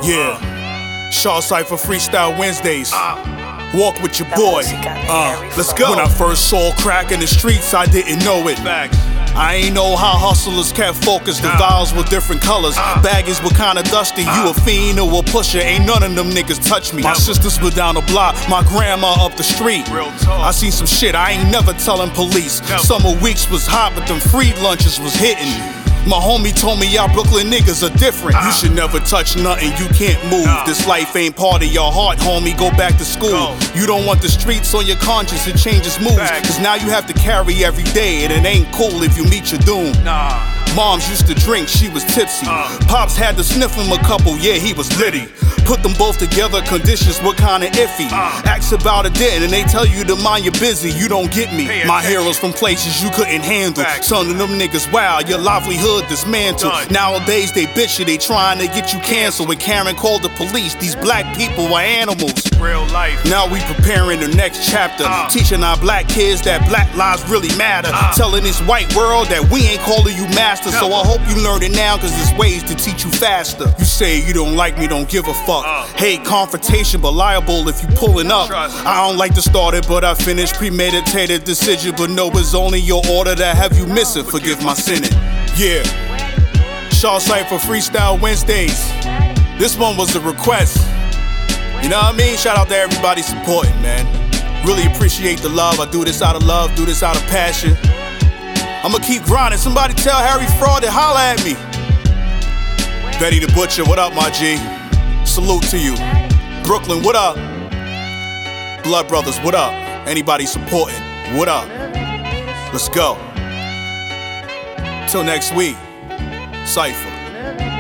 Yeah, Shaw Cypher Freestyle Wednesdays. Walk with your boy. Let's go. When I first saw crack in the streets, I didn't know it. I ain't know how hustlers kept focused. The vials were different colors. Baggies were kinda dusty. You a fiend or a pusher, ain't none of them niggas touch me. My sisters were down the block, my grandma up the street. I seen some shit I ain't never telling police. Summer weeks was hot, but them free lunches was hitting. My homie told me y'all Brooklyn niggas are different. You should never touch nothing, you can't move. This life ain't part of your heart, homie, go back to school. You don't want the streets on your conscience, it changes moves. Cause now you have to carry every day, and it ain't cool if you meet your doom. Moms used to drink, she was tipsy. Pops had to sniff him a couple, yeah, he was litty. Put them both together, conditions were kinda iffy. Ask about it then, and they tell you to mind you're busy, you don't get me. My heroes from places you couldn't handle. Some of them niggas wild, your livelihood dismantled. Nowadays they bitch you, they trying to get you canceled. When Karen called the police, these black people are animals. Real life. Now we preparing the next chapter, teaching our black kids that black lives really matter. Telling this white world that we ain't calling you master. So I hope you learn it now, cause there's ways to teach you faster. You say you don't like me, don't give a fuck. Hate confrontation, but liable if you pulling up. I don't like to start it, but I finish. Premeditated decision, but no, it's only your order to have you missing. Forgive my sinning. Yeah, Shaw Cypher Freestyle Wednesdays. This one was a request. You know what I mean? Shout out to everybody supporting, man. Really appreciate the love. I do this out of love, do this out of passion. I'ma keep grinding. Somebody tell Harry Fraud to holla at me. Betty the Butcher, what up, my G? Salute to you. Brooklyn, what up? Blood Brothers, what up? Anybody supporting, what up? Let's go. Till next week, Cypher.